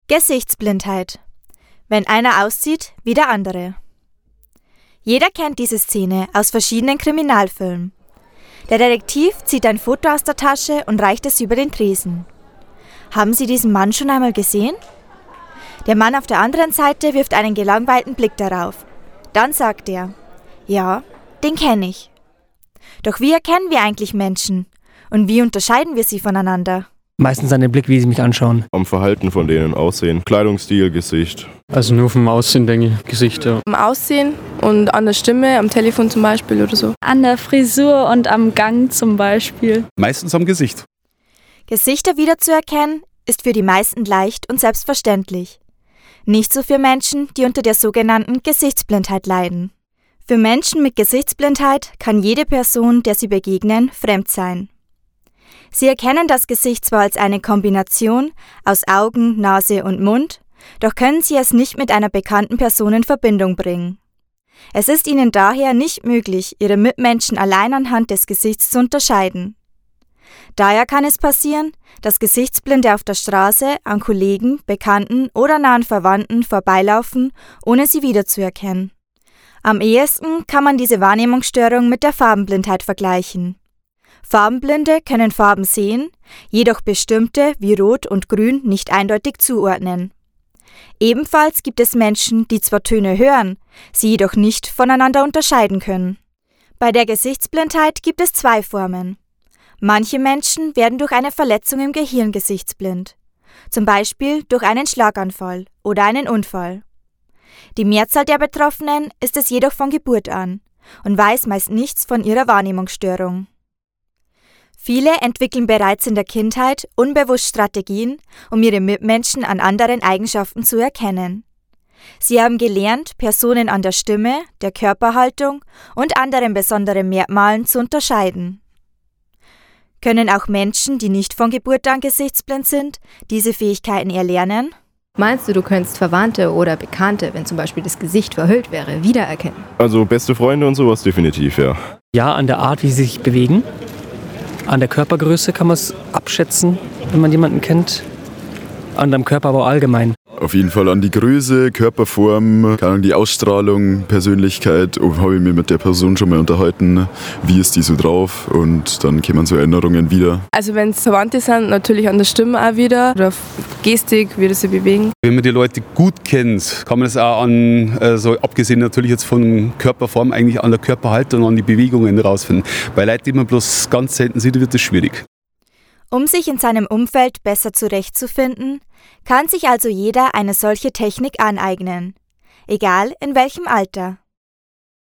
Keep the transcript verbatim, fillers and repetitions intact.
Gesichtsblindheit. Wenn einer aussieht wie der andere. Jeder kennt diese Szene aus verschiedenen Kriminalfilmen. Der Detektiv zieht ein Foto aus der Tasche und reicht es über den Tresen. Haben Sie diesen Mann schon einmal gesehen? Der Mann auf der anderen Seite wirft einen gelangweilten Blick darauf. Dann sagt er, ja, den kenne ich. Doch wie erkennen wir eigentlich Menschen? Und wie unterscheiden wir sie voneinander? Meistens an dem Blick, wie sie mich anschauen. Am Verhalten von denen, Aussehen, Kleidungsstil, Gesicht. Also nur vom Aussehen, denke ich, Gesicht, ja. Am Aussehen und an der Stimme, am Telefon zum Beispiel oder so. An der Frisur und am Gang zum Beispiel. Meistens am Gesicht. Gesichter wiederzuerkennen ist für die meisten leicht und selbstverständlich. Nicht so für Menschen, die unter der sogenannten Gesichtsblindheit leiden. Für Menschen mit Gesichtsblindheit kann jede Person, der sie begegnen, fremd sein. Sie erkennen das Gesicht zwar als eine Kombination aus Augen, Nase und Mund, doch können sie es nicht mit einer bekannten Person in Verbindung bringen. Es ist ihnen daher nicht möglich, ihre Mitmenschen allein anhand des Gesichts zu unterscheiden. Daher kann es passieren, dass Gesichtsblinde auf der Straße an Kollegen, Bekannten oder nahen Verwandten vorbeilaufen, ohne sie wiederzuerkennen. Am ehesten kann man diese Wahrnehmungsstörung mit der Farbenblindheit vergleichen. Farbenblinde können Farben sehen, jedoch bestimmte wie Rot und Grün nicht eindeutig zuordnen. Ebenfalls gibt es Menschen, die zwar Töne hören, sie jedoch nicht voneinander unterscheiden können. Bei der Gesichtsblindheit gibt es zwei Formen. Manche Menschen werden durch eine Verletzung im Gehirn gesichtsblind, zum Beispiel durch einen Schlaganfall oder einen Unfall. Die Mehrzahl der Betroffenen ist es jedoch von Geburt an und weiß meist nichts von ihrer Wahrnehmungsstörung. Viele entwickeln bereits in der Kindheit unbewusst Strategien, um ihre Mitmenschen an anderen Eigenschaften zu erkennen. Sie haben gelernt, Personen an der Stimme, der Körperhaltung und anderen besonderen Merkmalen zu unterscheiden. Können auch Menschen, die nicht von Geburt an gesichtsblind sind, diese Fähigkeiten erlernen? Meinst du, du könntest Verwandte oder Bekannte, wenn zum Beispiel das Gesicht verhüllt wäre, wiedererkennen? Also beste Freunde und sowas definitiv, ja. Ja, an der Art, wie sie sich bewegen. An der Körpergröße kann man es abschätzen, wenn man jemanden kennt. An dem Körper aber allgemein. Auf jeden Fall an die Größe, Körperform, die Ausstrahlung, Persönlichkeit. Oh, habe ich mich mit der Person schon mal unterhalten, wie ist die so drauf? Und dann kämen so Erinnerungen wieder. Also wenn es Verwandte sind, natürlich an der Stimme auch wieder oder auf Gestik, wie sie bewegen. Wenn man die Leute gut kennt, kann man das auch an, also abgesehen natürlich jetzt von Körperform, eigentlich an der Körperhaltung und an die Bewegungen rausfinden. Bei Leuten, die man bloß ganz selten sieht, wird das schwierig. Um sich in seinem Umfeld besser zurechtzufinden, kann sich also jeder eine solche Technik aneignen, egal in welchem Alter.